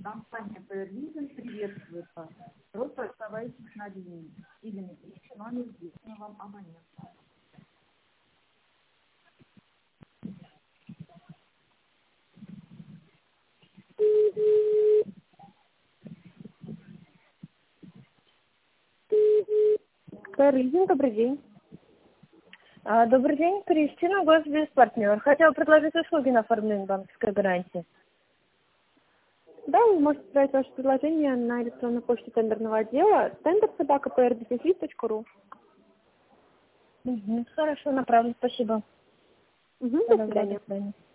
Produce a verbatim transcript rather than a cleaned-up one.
Компания Пэрлизен приветствует вас. Просто оставайтесь на линии или напишите номер известного вам абонента. Пэрлизен, добрый день. А, добрый день, Кристина, госбизнес-партнер. Хотела предложить услуги на оформление банковской гарантии. Да, вы можете отправить ваше предложение на электронную почту тендерного отдела тендер собака пэ эр дефис точка ру. Угу, хорошо, направлю, спасибо. Угу, до Доброго, свидания. до свидания.